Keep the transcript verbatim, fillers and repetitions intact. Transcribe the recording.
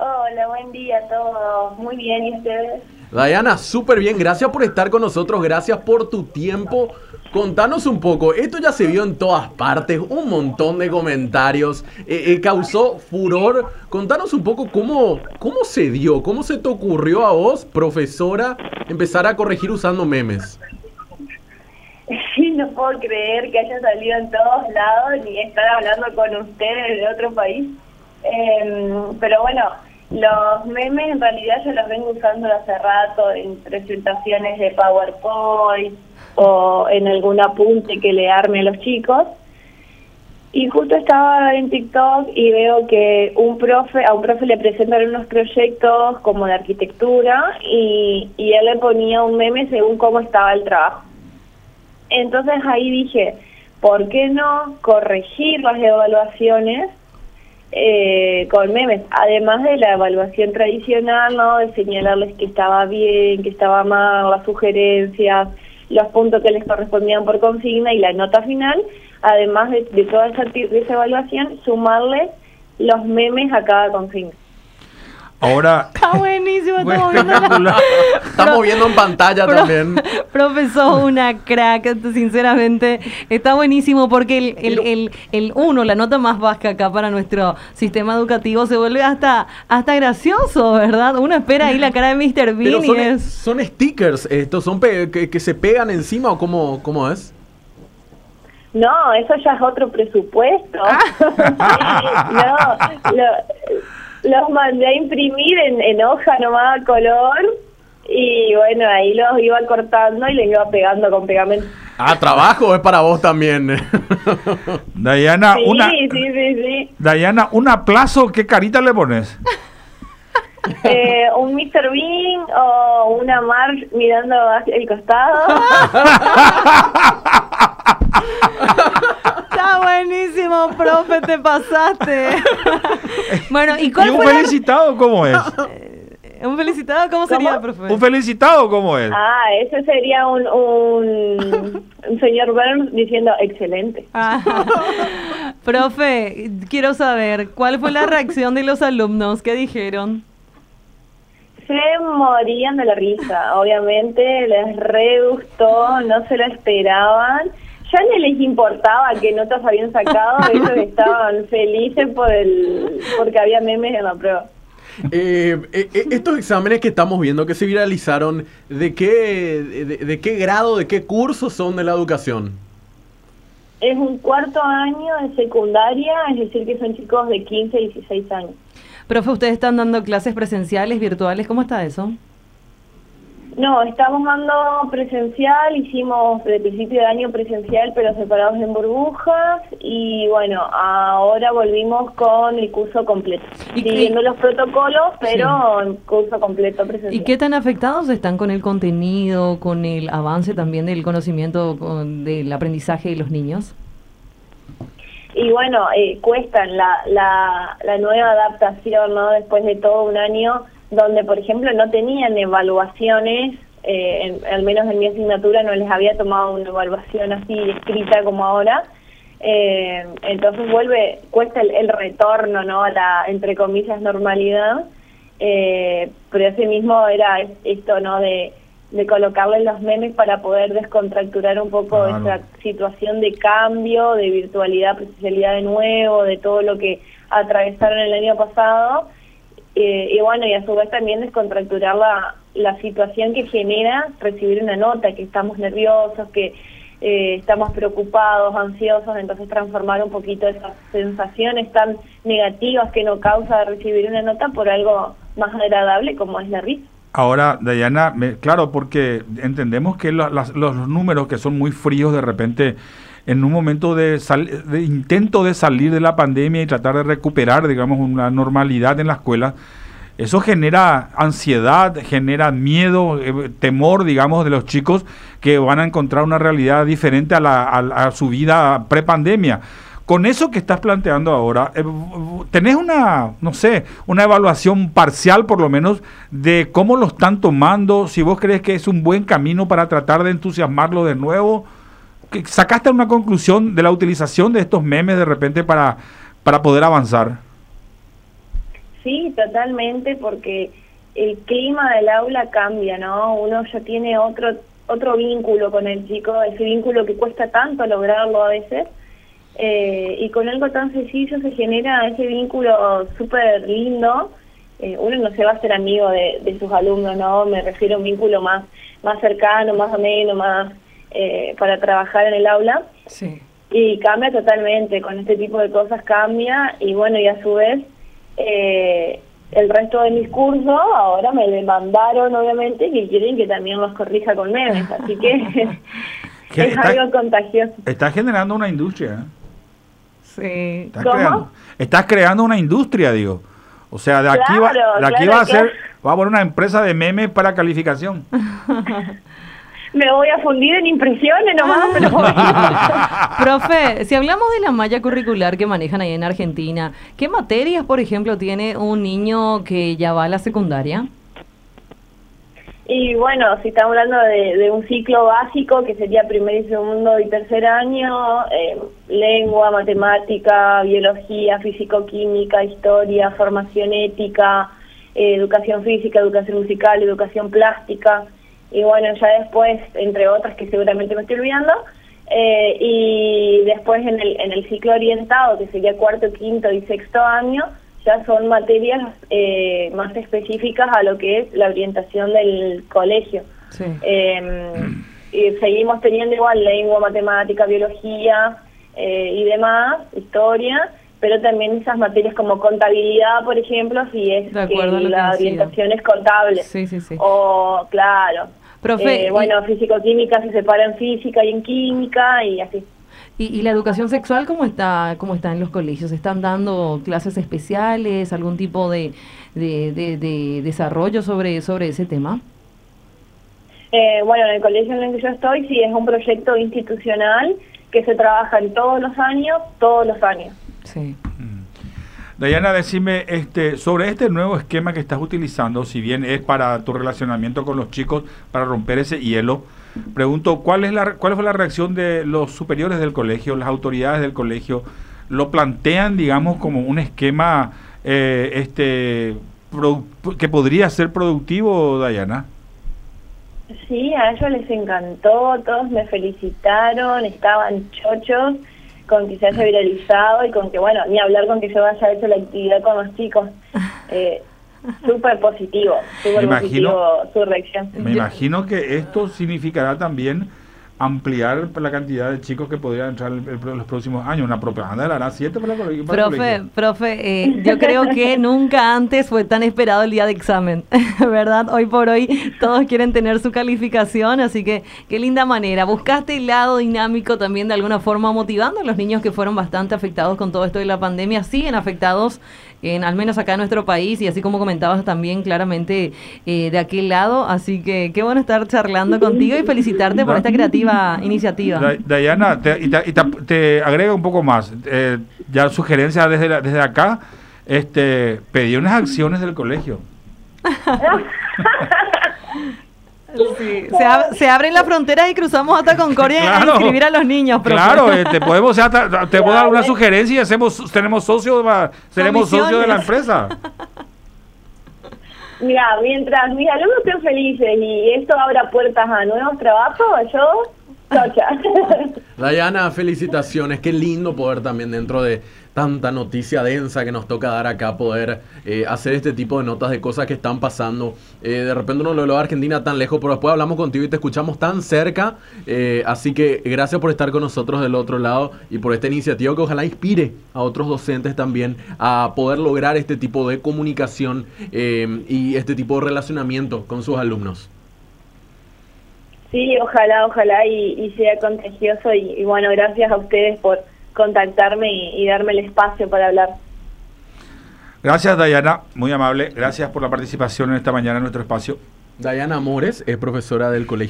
Hola, buen día a todos. Muy bien, ¿y ustedes? Dayana, súper bien. Gracias por estar con nosotros. Gracias por tu tiempo. Contanos un poco. Esto ya se vio en todas partes. Un montón de comentarios. Eh, eh, causó furor. Contanos un poco cómo, cómo se dio. ¿Cómo se te ocurrió a vos, profesora, empezar a corregir usando memes? Sí, no puedo creer que haya salido en todos lados ni estar hablando con ustedes de otro país. Eh, pero bueno, los memes en realidad yo los vengo usando hace rato en presentaciones de PowerPoint o en algún apunte que le arme a los chicos. Y justo estaba en TikTok y veo que un profe, a un profe le presentan unos proyectos como de arquitectura y, y él le ponía un meme según cómo estaba el trabajo. Entonces ahí dije, ¿por qué no corregir las evaluaciones eh, con memes? Además de la evaluación tradicional, ¿no? De señalarles que estaba bien, que estaba mal, las sugerencias, los puntos que les correspondían por consigna y la nota final. Además de, de toda esa, de esa evaluación, sumarle los memes a cada consigna. Ahora... Está buenísimo, estamos viendo la... Estamos viendo en pantalla Pro... también. Profesor, una crack, sinceramente. Está buenísimo porque el, el, el, el uno, la nota más baja acá para nuestro sistema educativo, se vuelve hasta, hasta gracioso, ¿verdad? Uno espera ahí la cara de míster Bean. Pero son, y es... son stickers estos, son pe que, que se pegan encima o cómo, cómo es. No, eso ya es otro presupuesto. no, lo, los mandé a imprimir en, en hoja nomás a color y bueno, ahí los iba cortando y les iba pegando con pegamento. Ah, trabajo es para vos también. Dayana, sí, una... Sí, sí, sí. Dayana, un aplazo, ¿qué carita le pones? Eh, un míster Bean o una Marge mirando hacia el costado. Está buenísimo, profe, te pasaste. Bueno, ¿y cuál ¿Y un fue felicitado la... cómo es? ¿Un felicitado cómo sería, profe? ¿Un felicitado cómo es? Ah, ese sería un, un, un señor Burns diciendo excelente. Ah, profe, quiero saber, ¿cuál fue la reacción de los alumnos? ¿Qué dijeron? Se morían de la risa, obviamente, les re gustó, no se lo esperaban. Ya no les importaba qué notas habían sacado, ellos estaban felices por el porque había memes en la prueba. Eh, eh, estos exámenes que estamos viendo, que se viralizaron, ¿de qué, de, de qué grado, de qué curso son de la educación? Es un cuarto año de secundaria, es decir que son chicos de quince a dieciséis años. Profe, ¿ustedes están dando clases presenciales, virtuales? ¿Cómo está eso? No, estamos dando presencial, hicimos de principio de año presencial, pero separados en burbujas, y bueno, ahora volvimos con el curso completo, ¿Y siguiendo qué? los protocolos, pero Sí. en curso completo presencial. ¿Y qué tan afectados están con el contenido, con el avance también del conocimiento, con, del aprendizaje de los niños? Y bueno, eh, cuestan la, la, la nueva adaptación, ¿no? Después de todo un año donde, por ejemplo, no tenían evaluaciones, eh, en, al menos en mi asignatura no les había tomado una evaluación así escrita como ahora, eh, entonces vuelve, cuesta el, el retorno, ¿no? A la, entre comillas, normalidad, eh, pero ese mismo era esto, ¿no? De, de colocarle los memes para poder descontracturar un poco Claro. esa situación de cambio, de virtualidad, presencialidad de nuevo, de todo lo que atravesaron el año pasado. Eh, y bueno, y a su vez también descontracturar la, la situación que genera recibir una nota, que estamos nerviosos, que eh, estamos preocupados, ansiosos, entonces transformar un poquito esas sensaciones tan negativas que nos causa recibir una nota por algo más agradable como es la risa. Ahora, Dayana, me, claro, porque entendemos que lo, las, los números que son muy fríos de repente, en un momento de, sal, de intento de salir de la pandemia y tratar de recuperar, digamos, una normalidad en la escuela, eso genera ansiedad, genera miedo, eh, temor, digamos, de los chicos que van a encontrar una realidad diferente a, la, a, a su vida prepandemia. Con eso que estás planteando ahora, eh, ¿tenés una, no sé, una evaluación parcial por lo menos de cómo lo están tomando? Si vos crees que es un buen camino para tratar de entusiasmarlo de nuevo, ¿sacaste una conclusión de la utilización de estos memes de repente para, para poder avanzar? Sí, totalmente, porque el clima del aula cambia, ¿no? Uno ya tiene otro otro vínculo con el chico, ese vínculo que cuesta tanto lograrlo a veces, eh, y con algo tan sencillo se genera ese vínculo súper lindo. Eh, uno no se va a hacer amigo de, de sus alumnos, ¿no? Me refiero a un vínculo más, más cercano, más ameno, más eh, para trabajar en el aula. Sí. Y cambia totalmente, con este tipo de cosas cambia, y bueno, y a su vez, eh, el resto de mis cursos ahora me demandaron, obviamente, que quieren que también los corrija con memes, así que ¿Qué? es Está- algo contagioso. Estás generando una industria, ¿eh? Sí. Estás ¿Cómo? creando, estás creando una industria, digo. O sea, de aquí va, Claro, de aquí claro, va a ser, claro. va a poner una empresa de memes para calificación. Me voy a fundir en impresiones nomás, pero Profe, si hablamos de la malla curricular que manejan ahí en Argentina, ¿qué materias, por ejemplo, tiene un niño que ya va a la secundaria? Y bueno, si estamos hablando de, de un ciclo básico, que sería primer y segundo y tercer año, eh, lengua, matemática, biología, físico-química, historia, formación ética, eh, educación física, educación musical, educación plástica, y bueno, ya después, entre otras que seguramente me estoy olvidando, eh, y después en el, en el ciclo orientado, que sería cuarto, quinto y sexto año, ya son materias eh, más específicas a lo que es la orientación del colegio. Sí. Eh, y seguimos teniendo igual lengua, matemática, biología eh, y demás, historia, pero también esas materias como contabilidad, por ejemplo, si es De que acuerdo a lo que la decía. orientación es contable. Sí, sí, sí. O, claro. Profe, Eh, bueno, y- físico-química se separa en física y en química y así. ¿Y, y la educación sexual cómo está, cómo está en los colegios? ¿Están dando clases especiales, algún tipo de, de, de, de desarrollo sobre, sobre ese tema? Eh, bueno, en el colegio en el que yo estoy, sí, es un proyecto institucional que se trabaja en todos los años, todos los años. Sí. Dayana, decime, este, sobre este nuevo esquema que estás utilizando, si bien es para tu relacionamiento con los chicos, para romper ese hielo, pregunto, ¿cuál es la, cuál fue la reacción de los superiores del colegio, las autoridades del colegio? ¿Lo plantean, digamos, como un esquema eh, este, produ- que podría ser productivo, Dayana? Sí, a ellos les encantó, todos me felicitaron, estaban chochos con que se haya viralizado y con que, bueno, ni hablar con que yo haya hecho la actividad con los chicos. Eh, súper positivo, súper Me positivo imagino- su reacción. Me imagino que esto significará también ampliar la cantidad de chicos que podrían entrar en los próximos años. Una propaganda de la ARA siete para el colegio. para el Profe, colegio. profe, eh, yo creo que nunca antes fue tan esperado el día de examen, ¿verdad? Hoy por hoy todos quieren tener su calificación, así que qué linda manera. Buscaste el lado dinámico también de alguna forma motivando a los niños que fueron bastante afectados con todo esto de la pandemia, siguen afectados, en, al menos acá en nuestro país, y así como comentabas también claramente eh, de aquel lado, así que qué bueno estar charlando contigo y felicitarte por esta creativa iniciativa. Da- Dayana, te, y te, y te, te agrega un poco más. Eh, ya sugerencia desde, la- desde acá, este, pedí unas acciones del colegio. Sí, se, ab- se abren las fronteras y cruzamos hasta Concordia Claro. a inscribir a los niños, profe. Claro, eh, te podemos hasta- te puedo dar una Claro. sugerencia y hacemos, tenemos socios, va- seremos socios de la empresa. Mira, mientras mis alumnos estén felices y esto abra puertas a nuevos trabajos, yo, chocha. Dayana, felicitaciones. Qué lindo poder también dentro de tanta noticia densa que nos toca dar acá, poder eh, hacer este tipo de notas de cosas que están pasando. Eh, de repente uno lo ve a Argentina tan lejos, pero después hablamos contigo y te escuchamos tan cerca. Eh, así que gracias por estar con nosotros del otro lado y por esta iniciativa que ojalá inspire a otros docentes también a poder lograr este tipo de comunicación eh, y este tipo de relacionamiento con sus alumnos. Sí, ojalá, ojalá y, y sea contagioso y, y bueno, gracias a ustedes por contactarme y, y darme el espacio para hablar. Gracias, Dayana, muy amable. Gracias por la participación en esta mañana en nuestro espacio. Dayana Amores es profesora del colegio